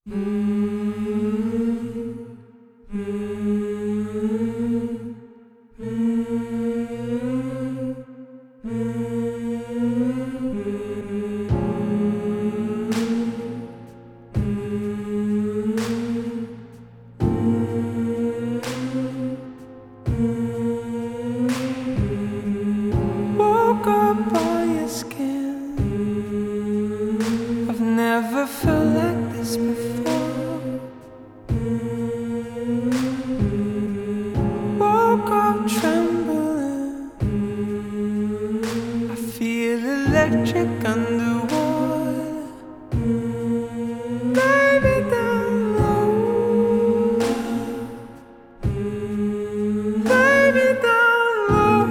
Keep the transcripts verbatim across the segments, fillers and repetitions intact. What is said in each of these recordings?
Woke up on your skin. I've never felt like this before. Woke up trembling. I feel electric underwater. Baby, down low. Baby, down low.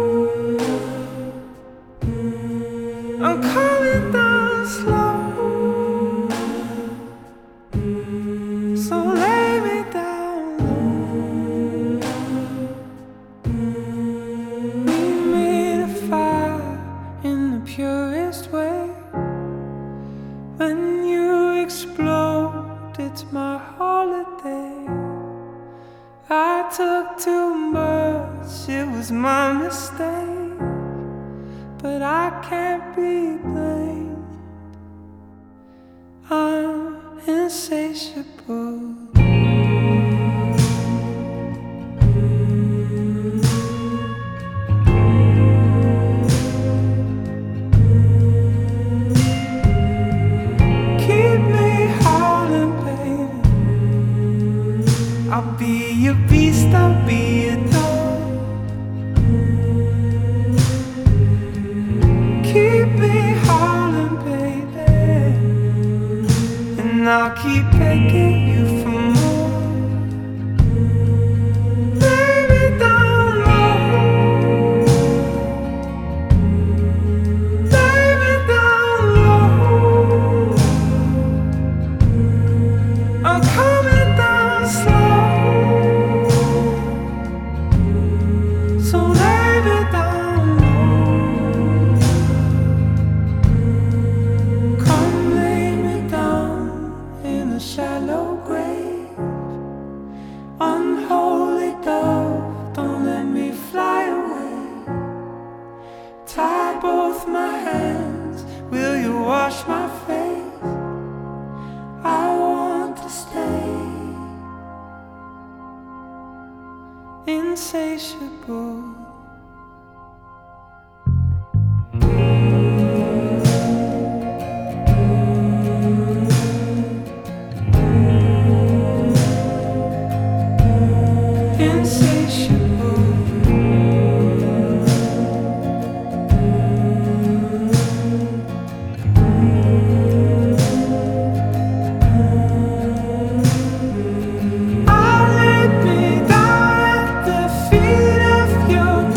I'm coming down slow. So lay me down low. We made a fire in the purest way. When you explode, it's my holiday. I took too much, it was my mistake. But I can't be blamed. I'm insatiable. Keep me howling, baby. I'll be your beast, I'll be your dog. Keep me howling, baby, and I'll keep begging you for more. Baby, down low. Baby, down low. I'm coming down slow. So lay me down low. Come lay me down in a shallow grave. Unholy dove, don't let me fly away. Tie both my hands, will you wash my face? I want to stay insatiable. Insatiable. I laid me down at the feet of your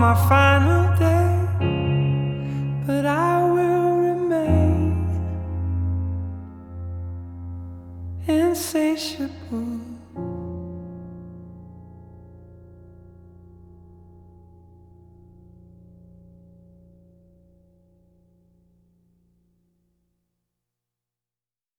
my final day, but I will remain insatiable.